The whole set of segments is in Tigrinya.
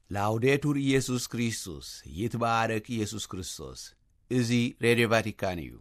ላውዴቱር ኢየሱስ ክርስቶስ ይትባረክ ኢየሱስ ክርስቶስ። እዚ ሬዲዮ ቫቲካን እዩ።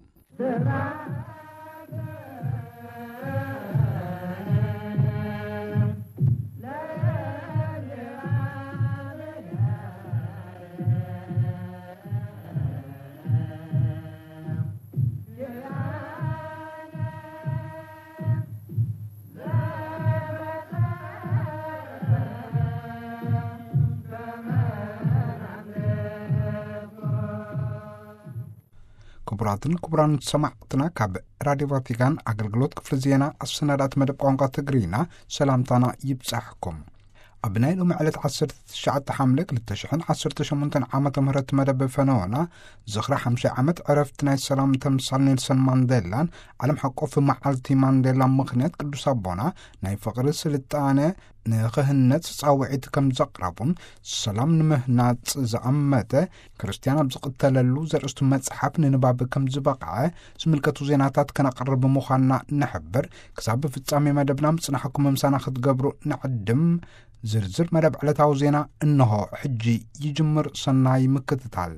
ክቡራን ሰማዕትና ካብ ራዲዮ ቫቲካን አገልግሎት ክፍለ ዜና አሰናዳት መደብ ቋንቋ ትግሪና ሰላምታና ይብጻሕኩም። ኣብ ናይ ሎሚ ዕለት 19 ሐምለ 2018 ዓመተ ምህረት መደብ ፈነወና ዝኽሪ 50 ዓመት ዕረፍቲ ናይ ሰላም ተምሳል ኔልሰን ማንዴላን ዓለም ሓቆፍ መዓልቲ ማንዴላ ምኽንያት ቅዱስ አቦና ናይ ፍቕሪ ስልጣነ ንኽህነት ጻውዒት ከም ዘቕረቡን ሰላም ንምህናጽ ዝኣመተ ክርስቲያን ኣብ ዝቕተለሉ ዘርእስቱ መጽሓፍ ንንባብ ከም ዝበቕዐ ዝምልከቱ ዜናታት ከነቕርብ ምዃንና ንሕብር። ክሳብ ፍጻሜ መደብና ምጽናሕኩም ምሳና ክትገብሩ ንዕድም። ዝርዝር መደብ ዕለታዊ ዜና እንሆ ሕጂ ይጅምር። ሰናይ ምክትታል።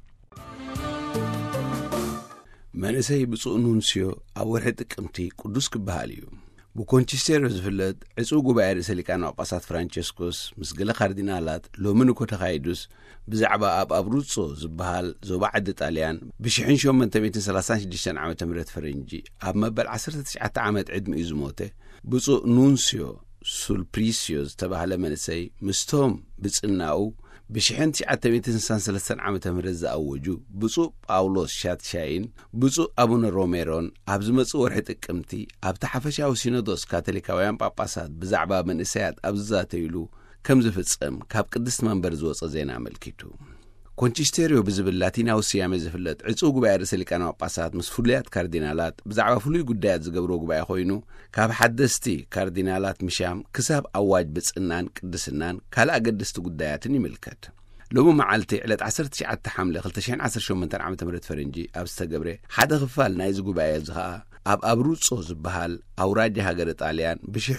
መንእሰይ ብፁዕ ኑንስዮ ኣብ ወርሒ ጥቅምቲ ቅዱስ ክበሃል እዩ። ብኮንቺስቴሮ ዝፍለጥ ዕፁብ ጉባኤ ርእሰ ሊቃነ ጳጳሳት ፍራንቸስኮስ ምስ ገለ ካርዲናላት ሎሚ ንኮ ተኻይዱስ ብዛዕባ ኣብ አብሩጾ ዝበሃል ዞባ ዓዲ ጣልያን ብ1836 ዓመተ ምህረት ፈረንጂ ኣብ መበል 19 ዓመት ዕድሚ እዩ ዝሞተ ብፁዕ ኑንስዮ ሱልፕሪሲዮ ዝተባህለ መንእሰይ ምስቶም ብጽናኡ ብ1963 ዓመተ ምህረት ዝኣወጁ ብፁዕ ጳውሎስ ሻትሻይን ብፁዕ አቡነ ሮሜሮን ኣብ ዝመጽእ ወርሒ ጥቅምቲ ኣብቲ ሓፈሻዊ ሲኖዶስ ካቶሊካውያን ጳጳሳት ብዛዕባ መንእሰያት ኣብ ዝዛተይሉ ከም ዝፍጸም ካብ ቅድስት መንበር ዝወፀ ዜና አመልኪቱ። ኮንቺስቴሪዮ ብዝብል ላቲናዊ ስያሜ ዝፍለጥ ዕፁብ ጉባኤ ርእሰ ሊቃነ ጳጳሳት ምስ ፍሉያት ካርዲናላት ብዛዕባ ፍሉይ ጉዳያት ዝገብሮ ጉባኤ ኮይኑ ካብ ሓደስቲ ካርዲናላት ምሻም ክሳብ ኣዋጅ ብጽናን ቅድስናን ካልእ ኣገደስቲ ጉዳያትን ይምልከት። ሎሚ መዓልቲ ዕለት 19 ሐምለ 2018 ዓመተ ምህረት ፈረንጂ ኣብ ዝተገብረ ሓደ ክፋል ናይዚ ጉባኤ ዝኸኣ ኣብ አብሩጾ ዝበሃል አውራጃ ሃገረ ጣልያን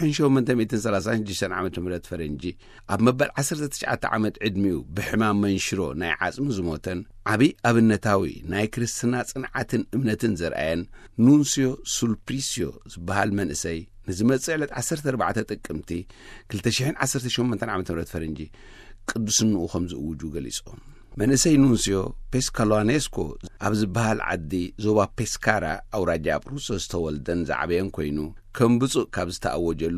ብ1836 ዓመተ ምህረት ፈረንጂ ኣብ መበል 19 ዓመት ዕድሚኡ ብሕማም መንሽሮ ናይ ዓጽሚ ዝሞተን ዓብይ ኣብነታዊ ናይ ክርስትና ጽንዓትን እምነትን ዘርአየን ኑንስዮ ሱልፕሪሲዮ ዝበሃል መንእሰይ ንዝመጽእ ዕለት 14 ጥቅምቲ 2018 ዓመተ ምህረት ፈረንጂ ቅዱስንኡ ከም ዝእውጁ ገሊጾም። መንእሰይ ኑንስዮ ፔስካሎኔስኮ ኣብ ዝበሃል ዓዲ ዞባ ፔስካራ አውራጃ አብሩጾ ዝተወልደን ዝዓበየን ኮይኑ ከም ብፁዕ ካብ ዝተኣወጀሉ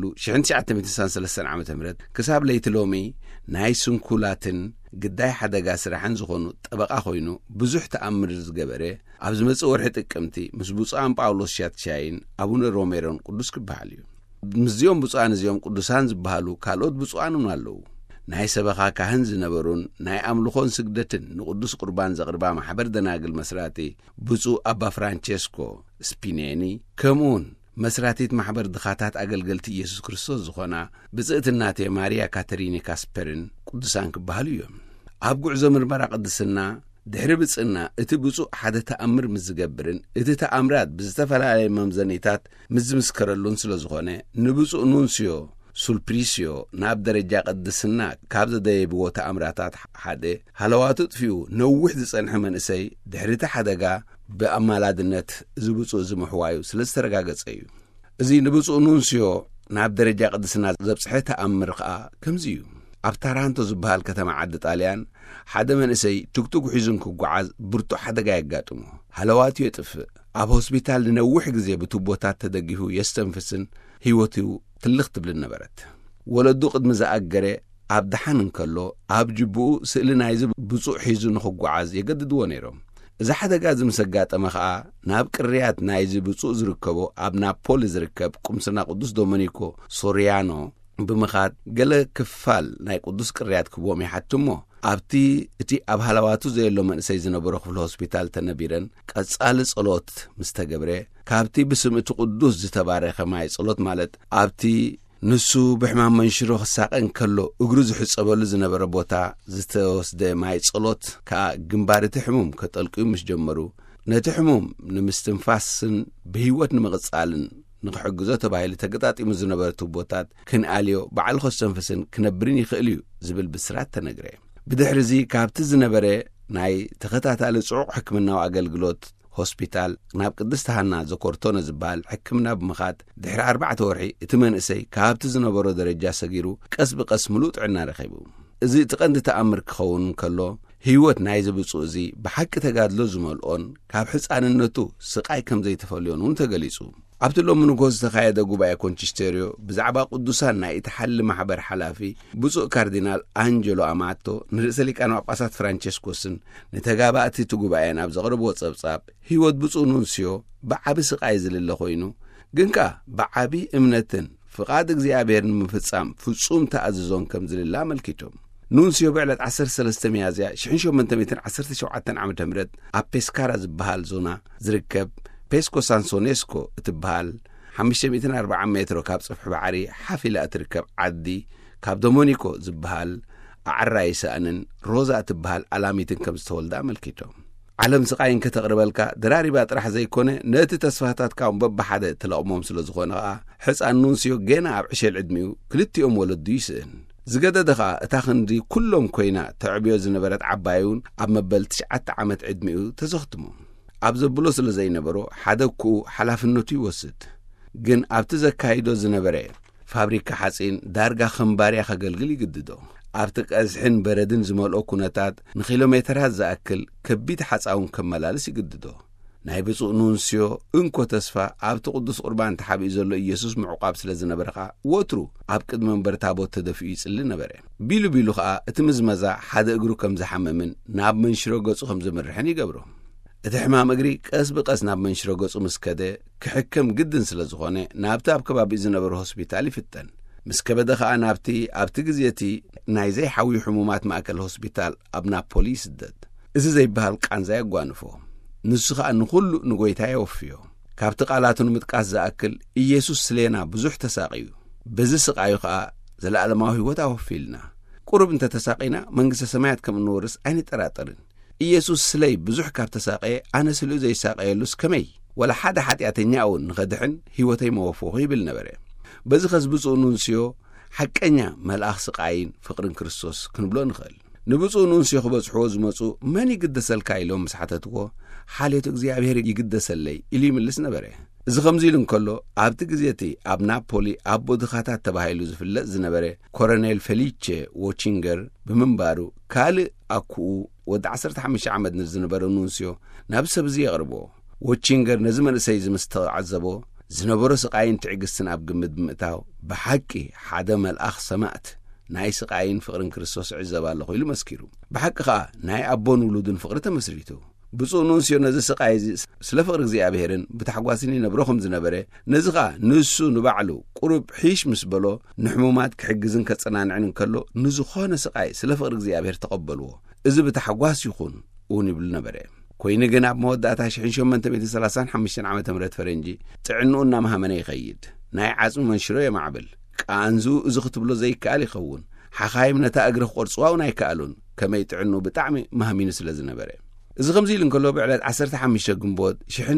1963 ዓመተ ምህረት ክሳብ ለይቲ ሎሚ ናይ ስንኩላትን ግዳይ ሓደጋ ስራሕን ዝኾኑ ጠበቓ ኮይኑ ብዙሕ ተኣምር ዝገበረ ኣብ ዝመጽእ ወርሒ ጥቅምቲ ምስ ብፁዓን ጳውሎስ ሻትሻይን አቡነ ሮሜሮን ቅዱስ ክበሃል እዩ። ምስዚኦም ብፁዓን እዚኦም ቅዱሳን ዝበሃሉ ካልኦት ብፁዓን ኣለዉ። ናይ ሰበኻ ካህን ዝነበሩን ናይ ኣምልኾን ስግደትን ንቅዱስ ቁርባን ዘቕርባ ማሕበር ደናግል መስራቲ ብፁዕ አባ ፍራንቸስኮ ስፒኔኒ ከምኡን መስራቲት ማሕበር ድኻታት ኣገልገልቲ ኢየሱስ ክርስቶስ ዝኾና ብጽእቲ እናቴ ማርያ ካተሪኒ ካስፐርን ቅዱሳን ክበሃሉ እዮም። ኣብ ጉዕዞ ምርመራ ቅድስና ድሕሪ ብጽና እቲ ብፁዕ ሓደ ተኣምር ምስ ዝገብርን እቲ ተኣምራት ብዝተፈላለየ መምዘኒታት ምስ ዝምስከረሉን ስለ ዝኾነ ንብፁዕ ኑንስዮ ሱልፕሪሲዮ ናብ ደረጃ ቅድስና ካብ ዘደየብዎ ተኣምራታት ሓደ ሃለዋቱ ጥፊኡ ነዊሕ ዝጸንሐ መንእሰይ ድሕሪቲ ሓደጋ ብኣማላድነት ዝብፁዕ ዝምሕዋዩ ስለ ዝተረጋገጸ እዩ። እዚ ንብፁዕ ኑንስዮ ናብ ደረጃ ቅድስና ዘብጽሐ ተኣምር ከዓ ከምዚ እዩ። ኣብ ታራንቶ ዝበሃል ከተማ ዓዲ ጣልያን ሓደ መንእሰይ ትግቱግ ሒዙን ክጓዓዝ ብርቱዕ ሓደጋ የጋጥሞ ሃለዋቱ የጥፍእ ኣብ ሆስፒታል ንነዊሕ ግዜ ብቱቦታት ተደጊፉ የስተንፍስን ህይወቱ ትልኽ ትብል ነበረት። ወለዱ ቅድሚ ዝኣገረ ኣብ ደሓን እንከሎ ኣብ ጅቡኡ ስእሊ ናይዚ ብፁዕ ሒዙ ንኽጓዓዝ የገድድዎ ነይሮም። እዚ ሓደጋ ዝምሰጋጠመ ከዓ ናብ ቅርያት ናይዚ ብፁዕ ዝርከቦ ኣብ ናፖሊ ዝርከብ ቁምስና ቅዱስ ዶሚኒኮ ሶሪያኖ ብምኻድ ገለ ክፋል ናይ ቅዱስ ቅርያት ክቦም ይሓትሞ ኣብቲ እቲ ኣብ ሃለዋቱ ዘየሎ መንእሰይ ዝነበሮ ክፍሊ ሆስፒታል ተነቢረን ቀጻሊ ጸሎት ምስ ተገብረ ካብቲ ብስም እቲ ቅዱስ ዝተባረኸ ማይ ጸሎት ማለት ኣብቲ ንሱ ብሕማም መንሽሮ ክሳቐን ከሎ እግሩ ዝሕጸበሉ ዝነበረ ቦታ ዝተወስደ ማይ ጸሎት ከዓ ግንባር እቲ ሕሙም ከጠልቅዩ ምስ ጀመሩ ነቲ ሕሙም ንምስትንፋስን ብህይወት ንምቕጻልን ንኽሕግዞ ተባሂሉ ተገጣጢሙ ዝነበረ ቱቦታት ክንኣልዮ በዓል ኸስተንፈስን ክነብርን ይኽእል እዩ ዝብል ብስራት ተነግረ ብድሕሪ እዚ ካብቲ ዝነበረ ናይ ተኸታታሊ ጽዑቕ ሕክምናዊ ኣገልግሎት ሆስፒታል ናብ ቅድስቲ ሃና ዘኮርቶነ ዝበሃል ሕክምና ብምኻድ ድሕሪ 4 ወርሒ እቲ መንእሰይ ካብቲ ዝነበሮ ደረጃ ሰጊሩ ቀስ ብቐስ ምሉእ ጥዕና ረኺቡ እዚ እቲ ቀንዲ ተኣምር ክኸውን ከሎ ህይወት ናይ ዝብፁእ እዚ ብሓቂ ተጋድሎ ዝመልኦን ካብ ሕፃንነቱ ስቃይ ከም ዘይተፈልዮን እውን ተገሊጹ ኣብቲ ሎሚ ንጎሆ ዝተኻየደ ጉባኤ ኮንቺስተሪዮ ብዛዕባ ቅዱሳን ናይ እቲ ሓሊ ማሕበር ሓላፊ ብፁዕ ካርዲናል አንጀሎ አማቶ ንርእሰ ሊቃነ ጳጳሳት ፍራንቼስኮስን ንተጋባእቲ እቲ ጉባኤን ኣብ ዘቕረብዎ ጸብጻብ ህይወት ብፁዕ ኑንስዮ ብዓቢ ስቃይ ዝልለ ኮይኑ ግን ከዓ ብዓቢ እምነትን ፍቓድ እግዚኣብሔር ንምፍጻም ፍጹም ተኣዝዞን ከም ዝልለ ኣመልኪቶም ኑንስዮ ብዕለት 13 ሚያዝያ 1817 ዓ.ም ኣብ ፔስካራ ዝበሃል ዞና ዝርከብ ፔስኮ ሳንሶኔስኮ እትበሃል 540 ሜትሮ ካብ ጽፍሒ ባዕሪ ሓፊላ እትርከብ ዓዲ ካብ ዶሞኒኮ ዝበሃል ኣዕራይ ሰአንን ሮዛ እትበሃል ኣላሚትን ከም ዝተወልዳ ኣመልኪቶም ዓለም ስቃይን ከተቕርበልካ ደራሪባ ጥራሕ ዘይኮነ ነቲ ተስፋታት ካብ በብሓደ ተለቕሞም ስለ ዝኾነ ከዓ ሕፃን ኑንስዮ ገና ኣብ ዕሸል ዕድሚኡ ክልቲኦም ወለዱ ይስእን ዝገደደ ከዓ እታ ክንዲ ኩሎም ኮይና ተዕብዮ ዝነበረት ዓባዩን ኣብ መበል 9 ዓመት ዕድሚኡ ተዘኽትሞ ኣብ ዘብሎ ስለ ዘይነበሮ ሓደ ኩኡ ሓላፍነቱ ይወስድ ግን ኣብቲ ዘካይዶ ዝነበረ ፋብሪካ ሓጺን ዳርጋ ኸምባርያ ከገልግል ይግድዶ ኣብቲ ቀዝሕን በረድን ዝመልኦ ኩነታት ንኪሎሜትራት ዝኣክል ከቢድ ሓፃውን ከመላልስ ይግድዶ ናይ ብፁዕ ኑንስዮ እንኮ ተስፋ ኣብቲ ቅዱስ ቁርባን ተሓቢኡ ዘሎ ኢየሱስ ምዕቋብ ስለ ዝነበረኻ ወትሩ ኣብ ቅድሚ መንበር ታቦት ተደፊኡ ይጽሊ ነበረ ቢሉ ቢሉ ከዓ እቲ ምዝመዛ ሓደ እግሩ ከም ዝሓመምን ናብ መንሽሮ ገጹ ከም ዝምርሕን ይገብሮ እቲ ሕማም እግሪ ቀስ ብቀስ ናብ መንሽሮ ገጹ ምስ ከደ ክሕከም ግድን ስለ ዝኾነ ናብቲ ኣብ ከባቢኡ ዝነበረ ሆስፒታል ይፍተን ምስ ከበደ ከዓ ኣብቲ ግዜቲ ናይ ዘይሓዊ ሕሙማት ማእከል ሆስፒታል ኣብ ናፖሊ ይስደድ እዚ ዘይበሃል ቃንዛ የጓንፎ ንሱ ከዓ ንኹሉ ንጎይታ የወፍዮ ካብቲ ቃላቱ ንምጥቃስ ዝኣክል ኢየሱስ ስለና ብዙሕ ተሳቂዩ በዚ ስቃዩ ከዓ ዘለኣለማዊ ህይወት ኣወፊልና ቁርብ እንተተሳቂና መንግስተ ሰማያት ከም እንወርስ ኣይንጠራጠርን ኢየሱስ ስለይ ብዙሕ ካብ ተሳቀየ ኣነ ስልኡ ዘይሳቀየሉስ ከመይ ወላ ሓደ ሓጢኣተኛ እውን ንኸድሕን ህይወተይ መወፍኹ ይብል ነበረ በዚ ኸስ ብፁዕ ኑንስዮ ሓቀኛ መልኣኽ ስቃይን ፍቕርን ክርስቶስ ክንብሎ ንኽእል ንብፁዕ ኑንስዮ ክበጽሕዎ ዝመፁ መን ይግደሰልካ ኢሎም ምስ ሓተትዎ ሓልዮት እግዚኣብሔር ይግደሰለይ ኢሉ ይምልስ ነበረ እዚ ከምዚ ኢሉ እንከሎ ኣብቲ ግዜቲ ኣብ ናፖሊ ኣቦ ድኻታት ተባሂሉ ዝፍለጥ ዝነበረ ኮሎኔል ፌሊቼ ዎቺንገር ብምንባሩ ካልእ ኣኩኡ ወዲ 15 ዓመት ንዝነበረ ኑንስዮ ናብ ሰብ እዚ የቕርቦ ዎቺንገር ነዚ መንእሰይ ዝምስተዓዘቦ ዝነበሮ ስቃይን ትዕግስትን ኣብ ግምት ብምእታው ብሓቂ ሓደ መልኣኽ ሰማዕት ናይ ስቃይን ፍቕርን ክርስቶስ ዕዘባ ኣለኹ ኢሉ መስኪሩ ብሓቂ ከዓ ናይ ኣቦን ውሉድን ፍቕሪ ተመስሪቱ ብፁዕ ኑንስዮ ነዚ ስቃይ እዚ ስለ ፍቕሪ እግዚኣብሔርን ብታሕጓስን ይነብሮ ከም ዝነበረ ነዚ ከዓ ንሱ ንባዕሉ ቁሩብ ሒሽ ምስ በሎ ንሕሙማት ክሕግዝን ከጸናንዕን እንከሎ ንዝኾነ ስቃይ ስለ ፍቕሪ እግዚኣብሔር ተቐበልዎ እዚ ብታሕጓስ ይኹን እውን ይብል ነበረ ኮይኑ ግን ኣብ መወዳእታ 1835 ዓመተ ምህረት ፈረንጂ ጥዕንኡ እናመሃመነ ይኸይድ ናይ ዓጽሚ መንሽሮ የማዕብል ቃንዙ እዚ ክትብሎ ዘይከኣል ይኸውን ሓኻይም ነታ እግሪ ክቆርጽዋ እውን ኣይከኣሉን ከመይ ጥዕንኡ ብጣዕሚ መሃሚኑ ስለ ዝነበረ እዚ ከምዚ ኢሉ እንከሎ ብዕለት 15 ግንቦት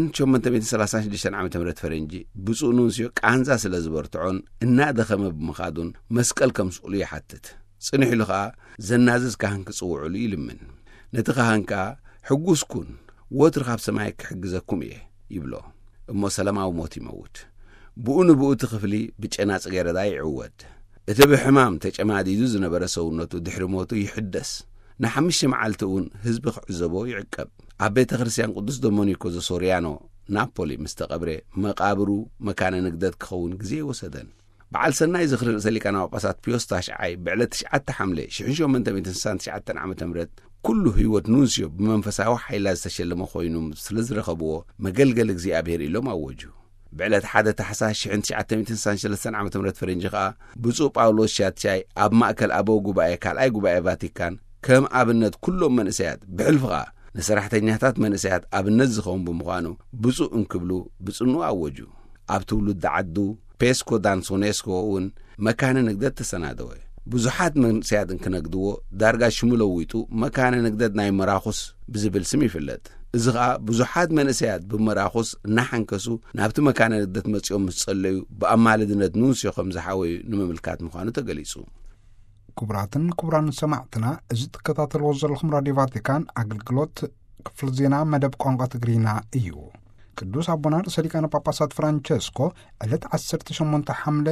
1836 ዓመተ ምህረት ፈረንጂ ብፁዕ ኑንስዮ ቃንዛ ስለ ዝበርትዖን እናደኸመ ብምኻዱን መስቀል ከም ስቕሉ ይሓትት ጽኒሕ ኢሉ ከዓ ዘናዝዝ ካህን ክጽውዕሉ ይልምን ነቲ ካህን ከዓ ሕጉስኩን ወትሪ ካብ ሰማይ ክሕግዘኩም እየ ይብሎ እሞ ሰላማዊ ሞት ይመውት ብኡ ንብኡ እቲ ክፍሊ ብጨና ጽጌረዳ ይዕወድ እቲ ብሕማም ተጨማዲዱ ዝነበረ ሰውነቱ ድሕሪ ሞቱ ይሕደስ ንሓሙሽተ መዓልቲ እውን ህዝቢ ክዕዘቦ ይዕቀብ ኣብ ቤተ ክርስቲያን ቅዱስ ዶሞኒኮ ዘሶርያኖ ናፖሊ ምስ ተቐብረ መቃብሩ መካነ ንግደት ክኸውን ግዜ ወሰደን በዓል ሰናይ ዝኽሪ ርእሰ ሊቃነ ጳጳሳት ፒዮስ ታሽዓይ ብዕለት 9 ሐምሌ 1869 ዓመተ ምህረት ኩሉ ህይወት ኑንስዮ ብመንፈሳዊ ሓይላ ዝተሸለመ ኮይኑ ስለ ዝረኸብዎ መገልገል እግዚኣብሔር ኢሎም ኣወጁ ብዕለት 1 ታሕሳስ 1963 ዓመተ ምህረት ፈረንጂ ከዓ ብፁዕ ጳውሎስ ሻትሻይ ኣብ ማእከል ኣበው ጉባኤ ካልኣይ ጉባኤ ቫቲካን ከም ኣብነት ኩሎም መንእሰያት ብሕልፍኻ ንሰራሕተኛታት መንእሰያት ኣብነት ዝኸውን ብምዃኑ ብፁዕ እንክብሉ ብጽኑዕ ኣወጁ ኣብ ትውልድ ዓዱ ፔስኮ ዳንሶኔስኮ እውን መካነ ንግደት ተሰናደወ ብዙሓት መንእሰያት እንክነግድዎ ዳርጋ ሽሙ ለዊጡ መካነ ንግደት ናይ መራኹስ ብዝብል ስም ይፍለጥ እዚ ኸኣ ብዙሓት መንእሰያት ብመራኹስ እናሓንከሱ ናብቲ መካነ ልደት መጺኦም ምስ ጸለዩ ብኣማልድነት ንውንስዮም ዝሓወዩ ንምምልካት ምዃኑ ተገሊጹ። ክቡራትን ክቡራን ሰማዕትና እዚ ትከታተልዎ ዘለኹም ራድዮ ቫቲካን አገልግሎት ክፍል ዜና መደብ ቋንቋ ትግሪና እዩ። ቅዱስ አቡና ርእሰ ሊቃነ ጳጳሳት ፍራንቸስኮ ዕለት 18 ሐምለ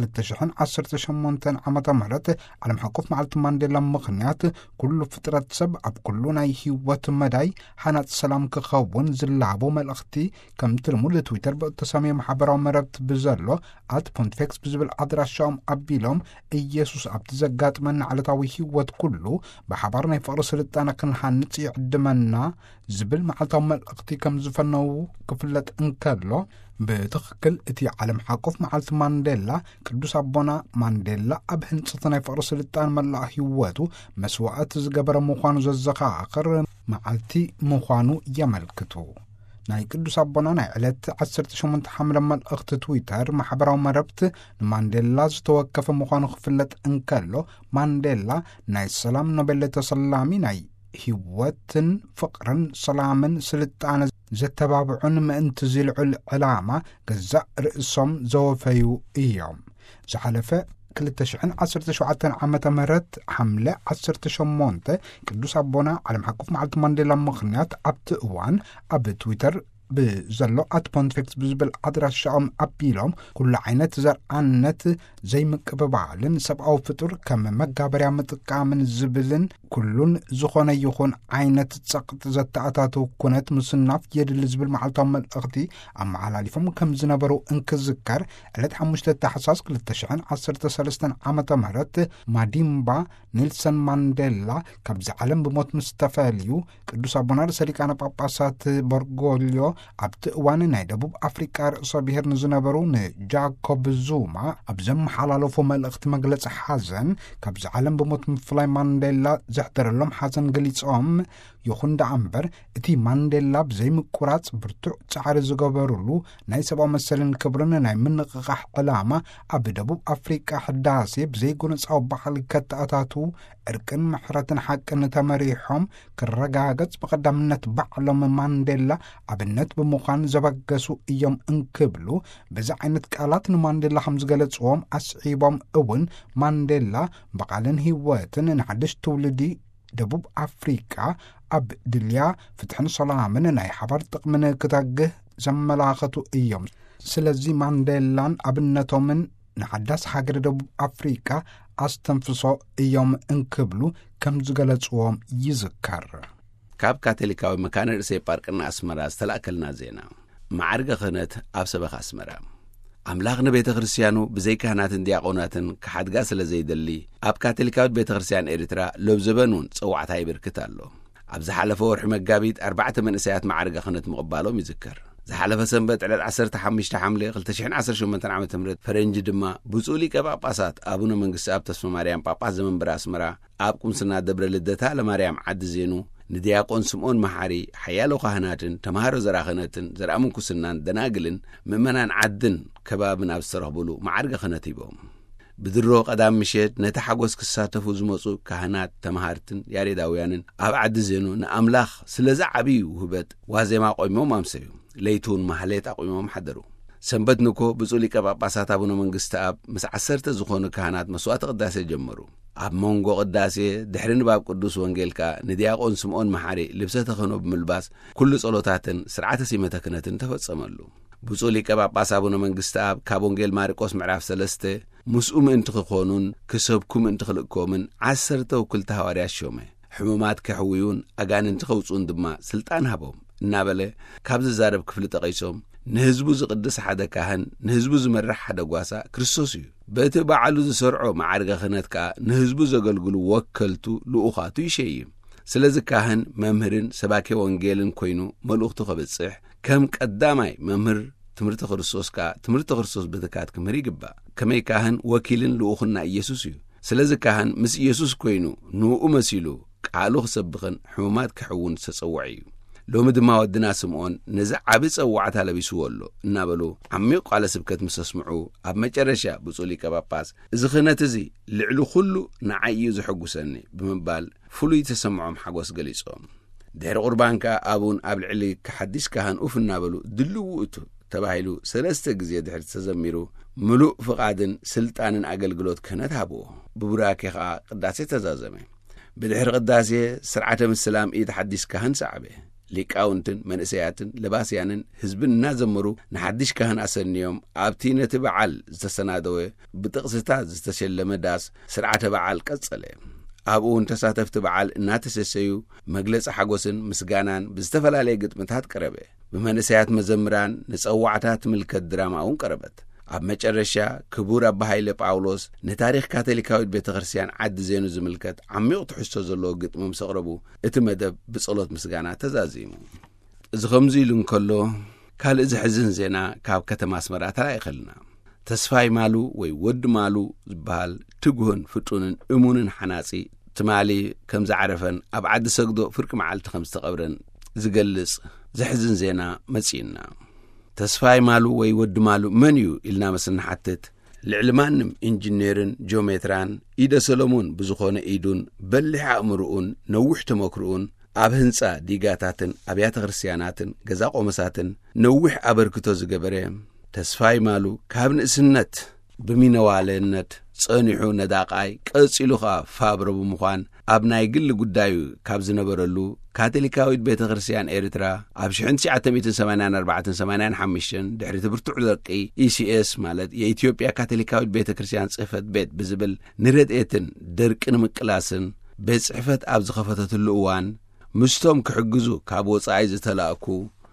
2018 ዓመተ ምህረት ዓለም ሓቆፍ መዓልቲ ማንዴላ ምኽንያት ኩሉ ፍጥረት ሰብ ኣብ ኩሉ ናይ ህይወት መዳይ ሓናጽ ሰላም ክኸውን ዝላቦ መልእኽቲ ከም ትልሙድ ትዊተር ብተሰሚዮ ማሕበራዊ መረብቲ ብዘሎ @ፖንቲፌክስ ብዝብል ኣድራሻኦም ኣቢሎም ኢየሱስ ኣብቲ ዘጋጥመና ዓለታዊ ህይወት ኩሉ ብሓባር ናይ ፍቕሪ ስልጣነ ክንሃንጽ ይዕድመና ዝብል መዓልታዊ መልእኽቲ ከም ዝፈነው ክፍለጥ እንከሎ ብትኽክል እቲ ዓለም ሓቆፍ መዓልቲ ማንዴላ ቅዱስ አቦና ማንዴላ ኣብ ህንጸት ናይ ፍቕሪ ስልጣን መላእ ህይወቱ መስዋዕት ዝገበረ ምዃኑ ዘዘኻኽር መዓልቲ ምዃኑ የመልክቱ። ናይ ቅዱስ አቦና ናይ ዕለት 18 ሐምለ መልእኽቲ ትዊተር ማሕበራዊ መረብቲ ንማንዴላ ዝተወከፈ ምዃኑ ክፍለጥ እንከሎ ማንዴላ ናይ ሰላም ኖቤል ተሰላሚ ናይ ህይወትን ፍቕርን ሰላምን ስልጣነ ዘተባብዑን ምእንቲ ዝልዑል ዕላማ ገዛእ ርእሶም ዘወፈዩ እዮም። ዝሓለፈ 2017 ዓመተ ምህረት ሐምለ 18 ቅዱስ አቦና ዓለም ሓቆፍ መዓልቲ ማንዴላ ምኽንያት ኣብቲ እዋን ኣብ ትዊተር ብዘሎ @ፖንቲፌክስ ብዝብል ኣድራሻኦም ኣቢሎም ኩሉ ዓይነት ዘርአነት ዘይምቅብባልን ሰብኣዊ ፍጡር ከም መጋበርያ ምጥቃምን ዝብልን ኩሉን ዝኾነ ይኹን ዓይነት ጸቕጢ ዘተኣታተው ኩነት ምስናፍ የድሊ ዝብል መዓልታዊ መልእኽቲ ኣመሓላሊፎም ከም ዝነበሩ እንክዝከር ዕለት 5 ታሕሳስ 2013 ዓመተ ምህረት ማዲምባ ኔልሰን ማንዴላ ካብዚ ዓለም ብሞት ምስ ተፈልዩ ቅዱስ አቡና ርእሰ ሊቃነ ጳጳሳት በርጎልዮ ኣብቲ እዋን ናይ ደቡብ ኣፍሪቃ ርእሰ ብሔር ንዝነበሩ ንጃኮብ ዙማ ኣብ ዘመሓላለፎ መልእኽቲ መግለፂ ሓዘን ካብዚ ዓለም ብሞት ምፍላይ ማንዴላ ዘሕደረሎም ሓዘን ገሊፆም ይኹን ዳ እምበር እቲ ማንዴላ ብዘይምቁራጽ ብርቱዕ ጻዕሪ ዝገበሩሉ ናይ ሰብኣዊ መሰልን ክብርን ናይ ምንቕቓሕ ዕላማ ኣብ ደቡብ ኣፍሪቃ ሕዳሴ ብዘይጎነፃዊ ባህሊ ከተኣታቱ ዕርቅን ምሕረትን ሓቅን ተመሪሖም ክረጋገጽ ብቐዳምነት ባዕሎም ማንዴላ ኣብነት ብምዃን ዘበገሱ እዮም እንክብሉ በዚ ዓይነት ቃላት ንማንዴላ ከም ዝገለጽዎም ኣስዒቦም እውን ማንዴላ በቓልን ህይወትን ንሓድሽ ትውልዲ ደቡብ ኣፍሪቃ ኣብ ድልያ ፍትሕን ሰላምን ናይ ሓባር ጥቕምን ክተግህ ዘመላኸቱ እዮም። ስለዚ ማንዴላን ኣብነቶምን ንሓዳስ ሃገር ደቡብ ኣፍሪቃ ኣስተንፍሶ እዮም እንክብሉ ከም ዝገለጽዎም ይዝከር። ካብ ካቶሊካዊ መካነ ርእሰ ጳርቅና ኣስመራ ዝተላእከልና ዜና ማዕርገ ክህነት ኣብ ሰበኻ ኣስመራ ኣምላኽ ንቤተ ክርስቲያኑ ብዘይ ካህናትን ዲያቆናትን ክሓድጋ ስለ ዘይደሊ ኣብ ካቶሊካዊት ቤተ ክርስቲያን ኤርትራ ለብዘበኑን ጽዋዕታ ይብርክት ኣሎ። ኣብ ዝሓለፈ ወርሒ መጋቢት 4 መንእሰያት ማዕርገ ክህነት ምቕባሎም ይዝከር። ዝሓለፈ ሰንበት ዕለት 15 ሐምለ 2018 ዓመተ ምህረት ፈረንጂ ድማ ብፁዕ ሊቀ ጳጳሳት አቡነ መንግስቲ ኣብ ተስፋ ማርያም ጳጳስ ዘመንበረ ኣስመራ ኣብ ቁምስና ደብረ ልደታ ለማርያም ዓዲ ዜኑ ንዲያቆን ስምዖን መሓሪ ሓያሎ ካህናትን ተምሃሮ ዘራኽነትን ዘርአምንኩስናን ደናግልን ምእመናን ዓድን ከባብን ኣብ ዝተረኽብሉ ማዕርገ ክህነት ሂቦም። ብድሮ ቀዳም ምሸት ነቲ ሓጎስ ክሳተፉ ዝመፁ ካህናት ተምሃርትን ያሬዳውያንን ኣብ ዓዲ ዜኑ ንኣምላኽ ስለዚ ዓብዪ ውህበት ዋዜማ ቆይሞም ኣምሰዩ ለይቱን ማህሌት ኣቆይሞም ሓደሩ። ሰንበት ንኮ ብፁዕ ሊቀ ጳጳሳት አቡነ መንግስቲ ኣብ ምስ 10 ዝኾኑ ካህናት መስዋዕቲ ቅዳሴ ጀመሩ። ኣብ መንጎ ቅዳሴ ድሕሪ ንባብ ቅዱስ ወንጌልካ ንዲያቆን ስምዖን መሓሪ ልብሰ ተክህኖ ብምልባስ ኩሉ ጸሎታትን ስርዓተ ሲመተ ክህነትን ተፈጸመሉ። ብፁዕ ሊቀ ጳጳስ አቡነ መንግስቲ ኣብ ካብ ወንጌል ማርቆስ ምዕራፍ 3 ምስኡ ምእንቲ ክኾኑን ክሰብኩ ምእንቲ ክልእኮምን 10 ወክልቲ ሐዋርያት ሾመ። ሕሙማት ክሕውዩን ኣጋንንቲ ኸውፁን ድማ ስልጣን ሃቦም እናበለ ካብ ዝዛረብ ክፍሊ ጠቒሶም ንህዝቡ ዝቅድስ ሓደ ካህን ንህዝቡ ዝመርሕ ሓደ ጓሳ ክርስቶስ እዩ። በቲ በዓሉ ዝሰርዖ ማዕርገ ክህነት ከዓ ንህዝቡ ዘገልግሉ ወከልቱ ልኡኻቱ ይሸይም። ስለዚ ካህን መምህርን ሰባኬ ወንጌልን ኮይኑ መልእኽቱ ከበጽሕ ከም ቀዳማይ መምህር ትምህርቲ ክርስቶስ ከዓ ትምህርቲ ክርስቶስ በትካት ክምህር ይግባእ። ከመይ ካህን ወኪልን ልኡኽና ኢየሱስ እዩ። ስለዚ ካህን ምስ ኢየሱስ ኮይኑ ንኡ መሲሉ ቃሉ ክሰብኽን ሕሙማት ክሕውን ዝተጸውዕ እዩ። ሎሚ ድማ ወድና ስምዖን ነዚ ዓብ ጸዋዕታ ለቢስዎ ኣሎ እናበሉ ዓሚቕ ቃለ ስብከት ምስ ሰምዑ ኣብ መጨረሻ ብፁዕ ሊቀ ጳጳስ እዚ ክህነት እዚ ልዕሊ ኩሉ ንዓይ ዝሕጉሰኒ ብምባል ፍሉይ ተሰምዖም ሓጎስ ገሊጾም ድሕሪ ቁርባንካ ኣቡን ኣብ ልዕሊ ሓድሽ ካህን ኡፍ እናበሉ ድልው እቱ ተባሂሉ 3 ግዜ ድሕሪ ተዘሚሩ ምሉእ ፍቓድን ስልጣንን ኣገልግሎት ክህነት ሃብዎ ብቡራኬ ከዓ ቅዳሴ ተዛዘመ ብድሕሪ ቅዳሴ ስርዓተ ምስላም ኢድ ሓድሽ ካህን ሰዓበ ሊቃውንትን መንእሰያትን ለባስያንን ህዝብን እናዘመሩ ንሓድሽ ካህን ኣሰንዮም ኣብቲ ነቲ በዓል ዝተሰናደወ ብጥቕስታት ዝተሸለመ ዳስ ስርዓተ በዓል ቀጸለ ኣብኡን ተሳተፍቲ በዓል እናተሰሰዩ መግለጺ ሓጎስን ምስጋናን ብዝተፈላለየ ግጥምታት ቀረበ ብመንእሰያት መዘምራን ንጸዋዕታት ምልከት ድራማውን ቀረበት ኣብ መጨረሻ ክቡር ኣባ ሃይለ ጳውሎስ ንታሪኽ ካቶሊካዊት ቤተ ክርስቲያን ዓዲ ዜኑ ዝምልከት ዓሚቕ ትሕዝቶ ዘለዎ ግጥሚ ምስ ኣቕረቡ እቲ መደብ ብጸሎት ምስጋና ተዛዚሙ እዚ ከምዚ ኢሉ እንከሎ ካልእ ዝሕዝን ዜና ካብ ከተማ ኣስመራ ተላኢኸልና ተስፋይ ማሉ ወይ ወዲ ማሉ ዝበሃል ትጉህን ፍጡንን እሙንን ሓናጺ ትማሊ ከም ዝዓረፈን ኣብ ዓዲ ሰግዶ ፍርቂ መዓልቲ ከም ዝተቐብረን ዝገልጽ ዝሕዝን ዜና መጺእና ተስፋይ ማሉ ወይ ወዲ ማሉ መን እዩ ኢልና መስና ሓትት ልዕሊ ማንም ኢንጂነርን ጂኦሜትራን ኢደ ሰሎሞን ብዝኾነ ኢዱን በሊሕ ኣእምሮኡን ነዊሕ ተመክሮኡን ኣብ ህንጻ ዲጋታትን ኣብያተ ክርስቲያናትን ገዛ ቆመሳትን ነዊሕ ኣበርክቶ ዝገበረ ተስፋይ ማሉ ካብ ንእስነት ብሚነዋለነት ጸኒሑ ነዳቃይ ቀጺሉ ኸዓ ፋብሮ ብምዃን ኣብ ናይ ግሊ ጉዳዩ ካብ ዝነበረሉ ካቶሊካዊት ቤተ ክርስቲያን ኤርትራ ኣብ 1984-85 ድሕሪ ብርቱዕ ደርቂ ኢሲኤስ ማለት የኢትዮጵያ ካቶሊካዊት ቤተ ክርስቲያን ጽሕፈት ቤት ብዝብል ንረድኤትን ደርቅን ምቅላስን ቤት ጽሕፈት ኣብ ዝኸፈተትሉ እዋን ምስቶም ክሕግዙ ካብ ወጻኢ ዝተላእኩ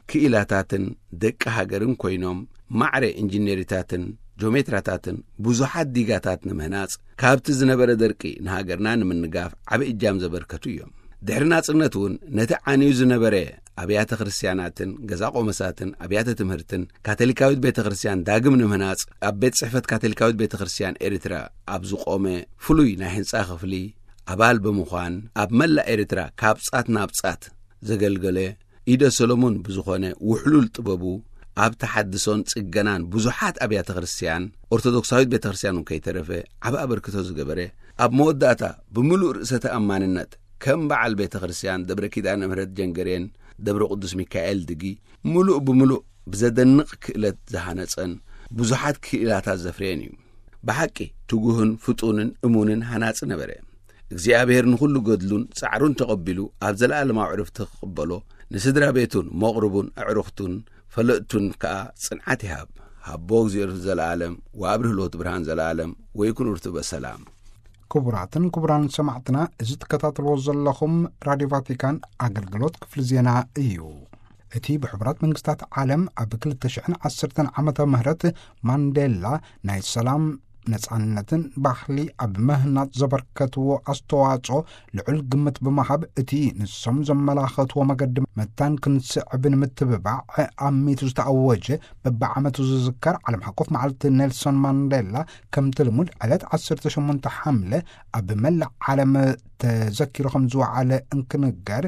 ክኢላታትን ደቂ ሃገርን ኮይኖም ማዕረ ኢንጂነሪታትን ጂኦሜትራታትን ብዙሓት ዲጋታት ንምህናጽ ካብቲ ዝነበረ ደርቂ ንሃገርና ንምንጋፍ ዓብይ እጃም ዘበርከቱ እዮም ድሕሪ ናጽነት እውን ነቲ ዓንዩ ዝነበረ ኣብያተ ክርስቲያናትን ገዛ ቆመሳትን ኣብያተ ትምህርትን ካቶሊካዊት ቤተ ክርስቲያን ዳግም ንምህናጽ ኣብ ቤት ጽሕፈት ካቶሊካዊት ቤተ ክርስቲያን ኤርትራ ኣብ ዝቆመ ፍሉይ ናይ ህንጻ ክፍሊ ኣባል ብምዃን ኣብ መላእ ኤርትራ ካብ ጻት ናብ ጻት ዘገልገለ ኢደ ሰሎሞን ብዝኾነ ውሕሉል ጥበቡ ኣብ ተሓድሶን ጽገናን ብዙሓት ኣብያተ ክርስቲያን ኦርቶዶክሳዊት ቤተ ክርስቲያን ከይተረፈ ዓብ ኣበርክቶ ዝገበረ ኣብ መወዳእታ ብምሉእ ርእሰ ተኣማንነት ከም በዓል ቤተ ክርስቲያን ደብረ ኪዳነ ምሕረት ጀንገሬን ደብረ ቅዱስ ሚካኤል ድጊ ምሉእ ብምሉእ ብዘደንቕ ክእለት ዝሃነጸን ብዙሓት ክእላታት ዘፍርየን እዩ ብሓቂ ትጉህን ፍጡንን እሙንን ሃናጽ ነበረ እግዚአብሔር ንኹሉ ገድሉን ጻዕሩን ተቐቢሉ ኣብ ዘለኣለማዊ ዕረፍቲ ክቕበሎ ንስድራ ቤቱን መቕርቡን ኣዕሩኽቱን ፈለእቱን ከዓ ጽንዓት ይሃብ ሃቦ እግዚአብሔር ዘለዓለም ወኣብርህ ሎት ብርሃን ዘለዓለም ወይኩን እርቱ በሰላም ክቡራትን ክቡራን ሰማዕትና እዚ ትከታተልዎ ዘለኹም ራድዮ ቫቲካን ኣገልግሎት ክፍሊ ዜና እዩ እቲ ብሕቡራት መንግስታት ዓለም ኣብ 2010 ዓመተ ምህረት ማንዴላ ናይ ሰላም ነጻነትን ባህሊ ኣብ ምህናጽ ዘበርከትዎ ኣስተዋጽኦ ልዑል ግምት ብምሃብ እቲ ንሶም ዘመላኸትዎ መገዲ መታን ክንስዕብን ምትብባዕ ኣሚቱ ዝተኣወጀ በብዓመቱ ዝዝከር ዓለም ሓቆፍ መዓልቲ ኔልሶን ማንዴላ ከም ትልሙድ ዕለት 18 ሓምለ ኣብ መላእ ዓለም ተዘኪሩ ከም ዝወዓለ እንክንገር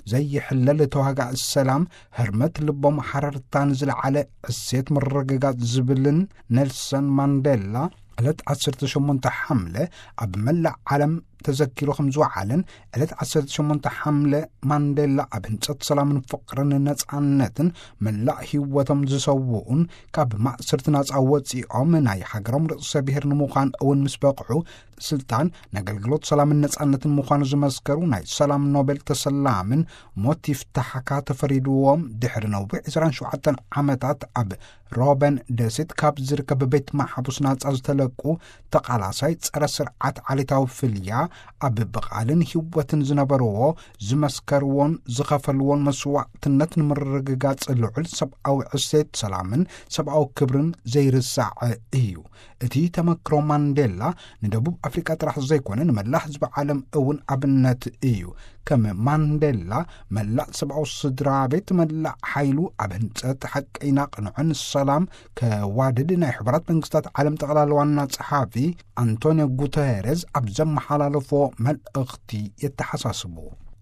ዘይሕለል ተዋጋእ ሰላም ህርመት ልቦም ሓረርታን ዝለዓለ እሴት ምርግጋጽ ዝብልን ኔልሶን ማንዴላ ዕለት 18 ሓምለ ኣብ መላእ ዓለም ተዘኪሩ ከም ዝወዓለን ዕለት 18 ሓምለ ማንዴላ ኣብ ህንጸት ሰላምን ፍቕርን ነጻነትን መላእ ህይወቶም ዝሰውኡን ካብ ማእሰርቲ ናጻ ወፂኦም ናይ ሃገሮም ርእሰ ብሔር ንምዃን እውን ምስ በቕዑ ስልጣን ንኣገልግሎት ሰላምን ነጻነትን ምዃኑ ዝመስከሩ ናይ ሰላም ኖቤል ተሰላምን ሞት ይፍታሕካ ተፈሪድዎም ድሕሪ ነዊሕ 27 ዓመታት ኣብ ሮበን ደሴት ካብ ዝርከብ ቤት ማሕቡስ ናጻ ዝተለቁ ተቓላሳይ ጸረ ስርዓት ዓሌታዊ ፍልያ ኣብ ብቓልን ህይወትን ዝነበርዎ ዝመስከርዎን ዝኸፈልዎን መስዋዕትነት ንምርግጋጽ ልዑል ሰብኣዊ ዕሴት ሰላምን ሰብኣዊ ክብርን ዘይርሳዕ እዩ እቲ ተመክሮ ማንዴላ ንደቡብ ኣፍሪካ ጥራሕ ዘይኮነ ንመላእ ህዝቢ ዓለም እውን ኣብነት እዩ ከም ማንዴላ መላእ ሰብኣዊ ስድራ ቤት መላእ ሓይሉ ኣብ ህንጸት ሓቀይና ቅንዕን ሰላም ከዋድድ ናይ ሕቡራት መንግስታት ዓለም ጠቕላላ ዋና ጸሓፊ አንቶኒዮ ጉተሬዝ ኣብ ዘመሓላለፎ መልእኽቲ የተሓሳስቡ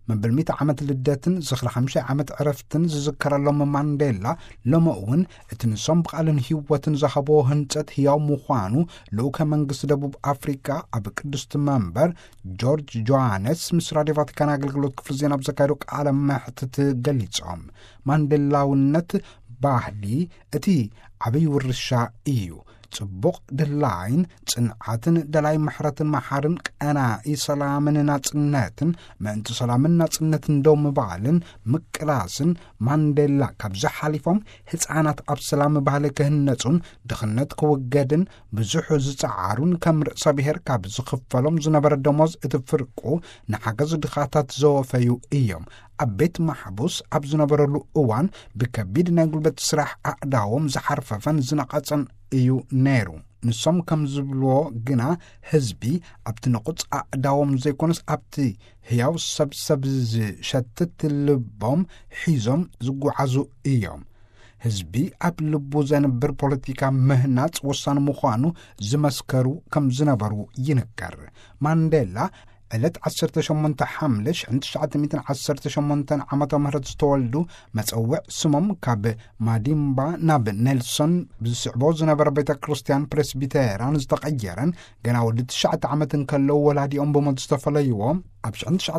مبل 100 عامت لدتن زخر 5 عامت عرفتن زذكر لهم مانديلا لما اون اتنسوم بقالن هيوتن زخبو هنصت هياو مخوانو لوكا منغس دبوب افريكا اب قدست منبر جورج جوانس مس راديو فاتيكان اغلغلوت كفل زينا بزكايرو قال محتت ገሊጾም ማንዴላውነት ባህሊ እቲ ዓብይ ውርሻ እዩ ጽቡቕ ድላይን ጽንዓትን ደላይ ምሕረትን መሓርን ቀናኢ ሰላምን ናጽነትን ምእንቲ ሰላምን ናጽነትን ደው ምባልን ምቅላስን ማንዴላ ካብ ዝሓሊፎም ህፃናት ኣብ ሰላም ባህሊ ክህነጹን ድኽነት ክውገድን ብዙሕ ዝፀዓሩን ከም ርእሰ ብሔር ካብ ዝኽፈሎም ዝነበረ ደሞዝ እትፍርቁ ንሓገዝ ድኻታት ዘወፈዩ እዮም ኣብ ቤት ማሕቡስ ኣብ ዝነበረሉ እዋን ብከቢድ ናይ ጉልበት ስራሕ ኣእዳዎም ዝሓርፈፈን ዝነቐጸን እዩ ነይሩ ንሶም ከም ዝብልዎ ግና ህዝቢ ኣብቲ ንቁፅ ኣእዳዎም ዘይኮነስ ኣብቲ ህያው ሰብሰብ ዝሸትት ልቦም ሒዞም ዝጓዓዙ እዮም ህዝቢ ኣብ ልቡ ዘንብር ፖለቲካ ምህናጽ ወሳኒ ምዃኑ ዝመስከሩ ከም ዝነበሩ ይንገር ማንዴላ ዕለት 18 ሓምለሽ 1918 ዓመተ ምህረት ዝተወልዱ መጸውዕ ስሞም ካብ ማዲምባ ናብ ኔልሶን ብዝስዕቦ ዝነበረ ቤተ ክርስቲያን ፕሬስቢቴራን ዝተቐየረን ገና ወዲ 9 ዓመትን ከለው ወላዲኦም ብሞት ዝተፈለይዎም ኣብ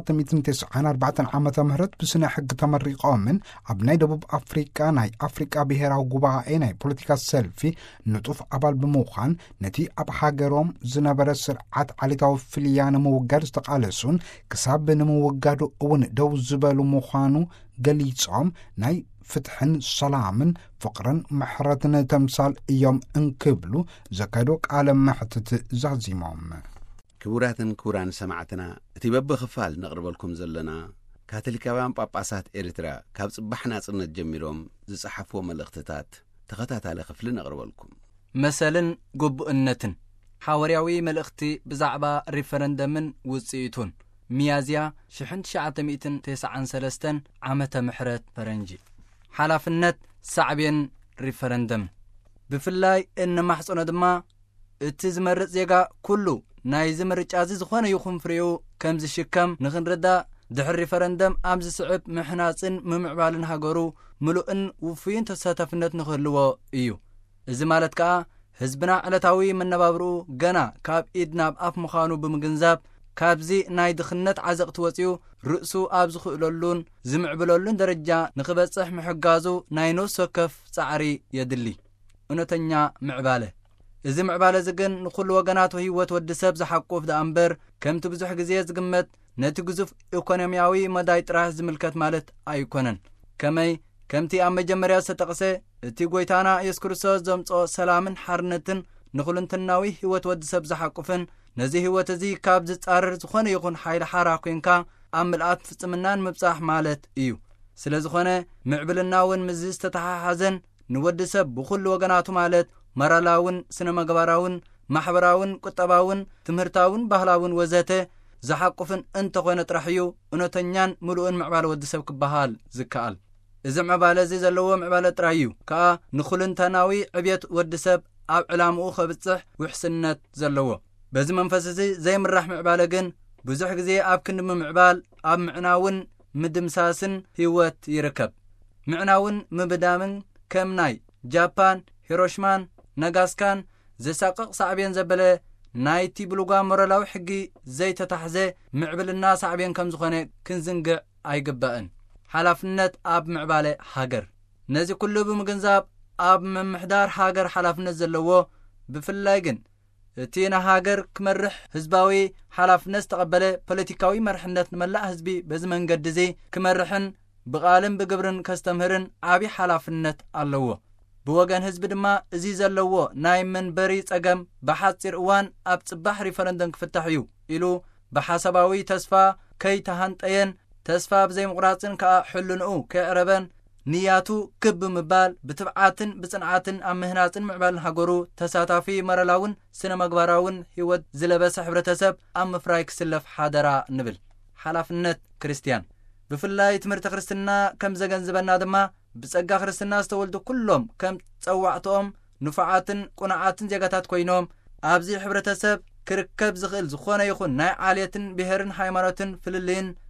1994 ዓመተ ምህረት ብስነ ሕጊ ተመሪቖምን ኣብ ናይ ደቡብ ኣፍሪካ ናይ ኣፍሪካ ብሔራዊ ጉባኤ ናይ ፖለቲካ ሰልፊ ንጡፍ ኣባል ብምዃን ነቲ ኣብ ሃገሮም ዝነበረ ስርዓት ዓሌታዊ ፍልያ ንምውጋድ ዝተቃለሱን ክሳብ ንምውጋዱ እውን ደው ዝበሉ ምዃኑ ገሊጾም ናይ ፍትሕን ሰላምን ፍቅርን ምሕረትን ተምሳል እዮም እንክብሉ ዘካይዶ ቃለ መሕትት ዛዚሞም ክቡራትን ክቡራን ሰማዕትና እቲ በብኽፋል ነቕርበልኩም ዘለና ካቶሊካውያን ጳጳሳት ኤርትራ ካብ ጽባሕ ናጽነት ጀሚሮም ዝጽሓፍዎ መልእኽትታት ተኸታታሊ ክፍሊ ነቕርበልኩም መሰልን ጉቡእነትን ሓዋርያዊ መልእኽቲ ብዛዕባ ሪፈረንደምን ውጽኢቱን ሚያዝያ 1993 ዓመተ ምሕረት ፈረንጂ ሓላፍነት ሳዕብን ሪፈረንደም ብፍላይ እንማሕጾነ ድማ እቲ ዝመርጽ ዜጋ ኩሉ ናይ ዝምርጫዚ ዝኾነ ይኹን ፍሬው ከም ዝሽከም ንኽንረዳ ድሕሪ ሪፈረንደም ኣብ ዝስዕብ ምሕናጽን ምምዕባልን ሃገሩ ምሉእን ውፍይን ተሳታፍነት ንኽህልዎ እዩ እዚ ማለት ከዓ ህዝብና ዕለታዊ መነባብርኡ ገና ካብ ኢድ ናብ ኣፍ ምዃኑ ብምግንዛብ ካብዚ ናይ ድኽነት ዓዘቕቲ ወፂኡ ርእሱ ኣብ ዝኽእለሉን ዝምዕብለሉን ደረጃ ንኽበጽሕ ምሕጋዙ ናይ ነፍሲ ወከፍ ጻዕሪ የድሊ እውነተኛ ምዕባለ እዚ ምዕባለ ዝግን ንኹሉ ወገናት ህይወት ወዲ ሰብ ዝሓቁፍ ዳእምበር ከምቲ ብዙሕ ግዜ ዝግመት ነቲ ግዙፍ ኢኮኖሚያዊ መዳይ ጥራሕ ዝምልከት ማለት ኣይኮነን ከምቲ ኣብ መጀመርያ ዝተጠቕሰ እቲ ጎይታና ኢየሱስ ክርስቶስ ዘምጽኦ ሰላምን ሓርነትን ንኹልንትናዊ ህይወት ወዲ ሰብ ዝሓቁፍን ነዚ ህይወት እዚ ካብ ዝጻረር ዝኾነ ይኹን ሓይሊ ሓራ ኮንካ ኣብ ምልኣት ፍጽምናን ምብጻሕ ማለት እዩ ስለ ዝኾነ ምዕብልናውን ምዝ ዝተተሓሓዘን ንወዲ ሰብ ብኹሉ ወገናቱ ማለት መራላውን ስነ መግባራውን ማሕበራውን ቁጠባውን ትምህርታውን ባህላውን ወዘተ ዝሓቁፍን እንተኾነ ጥራሕ እዩ እውነተኛን ምሉእን ምዕባለ ወዲ ሰብ ክበሃል ዝከኣል እዚ ምዕባለ እዚ ዘለዎ ምዕባለ ጥራሕ እዩ ከዓ ንኹልንተናዊ ዕብየት ወዲ ሰብ ኣብ ዕላምኡ ኸብጽሕ ውሕስነት ዘለዎ በዚ መንፈስ እዚ ዘይምራሕ ምዕባለ ግን ብዙሕ ግዜ ኣብ ክንዲ ምዕባል ኣብ ምዕናውን ምድምሳስን ህይወት ይርከብ ምዕናውን ምብዳምን ከም ናይ ጃፓን ሂሮሽማን ነጋስካን ዘሳቅቕ ሳዕብን ዘበለ ናይቲ ብሉጋ ሞራላዊ ሕጊ ዘይተታሕዘ ምዕብልና ሳዕብን ከም ዝኾነ ክንዝንግዕ ኣይግባእን ሓላፍነት ኣብ ምዕባለ ሃገር ነዚ ኩሉ ብምግንዛብ ኣብ ምምሕዳር ሃገር ሓላፍነት ዘለዎ ብፍላይ ግን እቲ ንሃገር ክመርሕ ህዝባዊ ሓላፍነት ተቐበለ ፖለቲካዊ መርሕነት ንመላእ ህዝቢ በዚ መንገዲ እዚ ክመርሕን ብቓልን ብግብርን ከስተምህርን ዓቢ ሓላፍነት ኣለዎ ብወገን ህዝቢ ድማ እዚ ዘለዎ ናይ መንበሪ ጸገም ብሓጺር እዋን ኣብ ጽባሕ ሪፈረንደም ክፍታሕ እዩ ኢሉ ብሓሳባዊ ተስፋ ከይተሃንጠየን ተስፋ ብዘይምቑራጽን ከዓ ሕልንኡ ከይዕረበን ንያቱ ክብ ምባል ብትብዓትን ብጽንዓትን ኣብ ምህናጽን ምዕባልን ሃገሩ ተሳታፊ መረላውን ስነ መግባራውን ህይወት ዝለበሰ ሕብረተሰብ ኣብ ምፍራይ ክስለፍ ሓደራ ንብል ሓላፍነት ክርስቲያን ብፍላይ ትምህርቲ ክርስትና ከም ዘገንዝበና ድማ ብጸጋ ክርስትና ዝተወልዱ ኩሎም ከም ጸዋዕቶም ንፉዓትን ቁንዓትን ዜጋታት ኮይኖም ኣብዚ ሕብረተሰብ ክርከብ ዝኽእል ዝኾነ ይኹን ናይ ዓልየትን ብሔርን ሃይማኖትን ፍልልይን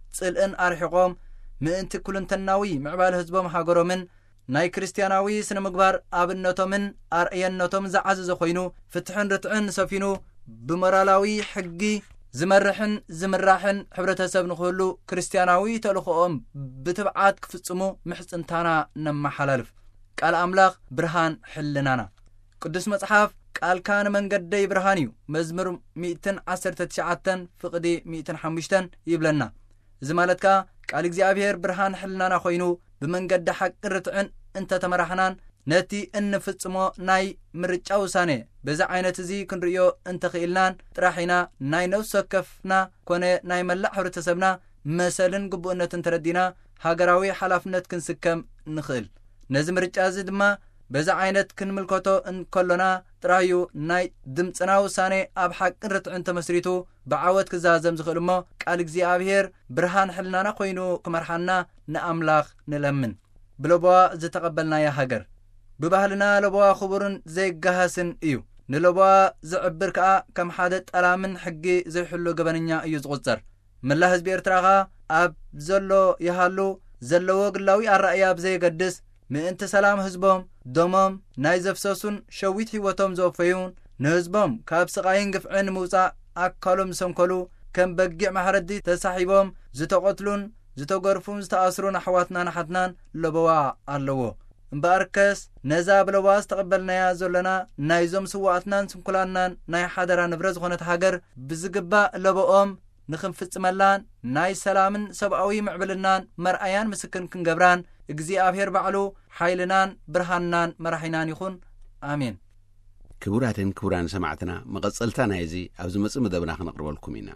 ጽልእን ኣርሒቖም ምእንቲ ኩልንተናዊ ምዕባል ህዝቦም ሃገሮምን ናይ ክርስቲያናዊ ስነ ምግባር ኣብነቶምን ኣርእየነቶም ዝዓዘዘ ኮይኑ ፍትሕን ርትዕን ሰፊኑ ብሞራላዊ ሕጊ ዝመርሕን ዝምራሕን ሕብረተሰብ ንኽህሉ ክርስቲያናዊ ተልእኾኦም ብትብዓት ክፍጽሙ ምሕጽንታና ነመሓላልፍ። ቃል ኣምላኽ ብርሃን ሕልናና። ቅዱስ መጽሓፍ ቃልካ ንመንገደይ ብርሃን እዩ መዝሙር 119 ፍቕዲ 105 ይብለና። እዚ ማለት ከዓ ቃል እግዚኣብሔር ብርሃን ሕልናና ኮይኑ ብመንገዲ ሓቂ ርትዕን እንተተመራሕናን ነቲ እንፍጽሞ ናይ ምርጫ ውሳኔ በዛ ዓይነት እዚ ክንርእዮ እንተኽኢልናን ጥራሒና ናይ ነፍሲ ወከፍና ኮነ ናይ መላእ ሕብረተሰብና መሰልን ግቡእነትን ተረዲና ሃገራዊ ሓላፍነት ክንስከም ንኽእል። ነዚ ምርጫ እዚ ድማ በዛ ዓይነት ክንምልከቶ እንከሎና ጥራዩ ናይ ድምፅና ውሳኔ ኣብ ሓቅን ርትዕን ተመስሪቱ ብዓወት ክዛዘም ዝኽእል እሞ ቃል እግዚኣብሔር ብርሃን ሕልናና ኮይኑ ክመርሓና ንኣምላኽ ንለምን። ብለቦዋ ዝተቐበልናያ ሃገር ብባህልና ለቦዋ ክቡርን ዘይጋሃስን እዩ። ንለቦዋ ዝዕብር ከዓ ከም ሓደ ጠላምን ሕጊ ዘይሕሉ ገበነኛ እዩ ዝቝጸር። መላ ህዝቢ ኤርትራኻ ኣብ ዘሎ ይሃሉ ዘለዎ ግላዊ ኣረኣያ ብዘይገድስ ምእንቲ ሰላም ህዝቦም ደሞም ናይ ዘፍሰሱን ሸዊት ሕይወቶም ዘወፈዩን ንህዝቦም ካብ ስቓይን ግፍዕን ምውፃእ ኣካሎም ዝሰንከሉ ከም በጊዕ ማሕረዲ ተሳሒቦም ዝተቖትሉን ዝተገርፉን ዝተኣስሩን ኣሕዋትና ናሓትናን ለቦዋ ኣለዎ። እምበኣርከስ ነዛ ብለቦዋ ዝተቐበልናያ ዘለና ናይዞም ስዋዕትናን ስንኩላናን ናይ ሓደራ ንብረት ዝኾነት ሃገር ብዝግባእ ለቦኦም ንኽንፍጽመላን ናይ ሰላምን ሰብኣዊ ምዕብልናን መርኣያን ምስክን ክንገብራን እግዚኣብሔር ባዕሉ ሓይልናን ብርሃንናን መራሒናን ይኹን። ኣሜን። ክቡራትን ክቡራን ሰማዕትና መቐጸልታ ናይዚ ኣብዚ መጽእ መደብና ክነቕርበልኩም ኢና።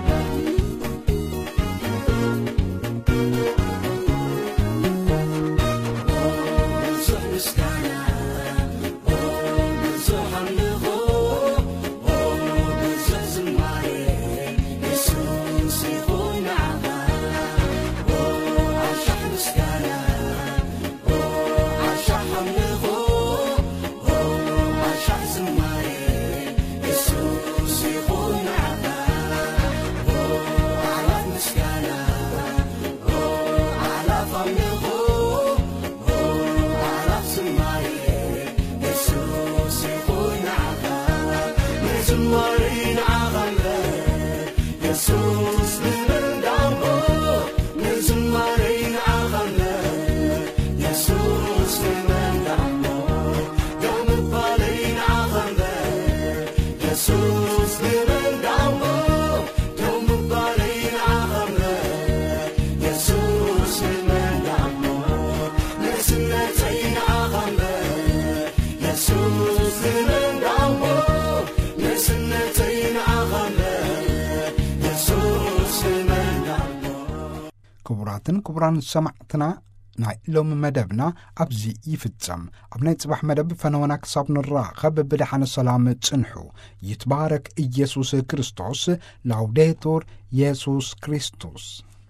ክቡራትን ክቡራን ሰማዕትና ናይ ሎም መደብና ኣብዚ ይፍጸም። ኣብ ናይ ጽባሕ መደብ ፈነወና ክሳብ ንራኸብ ብድሓነ ሰላም ጽንሑ። ይትባረክ ኢየሱስ ክርስቶስ። ላውዴቱር ኢየሱስ ክርስቶስ።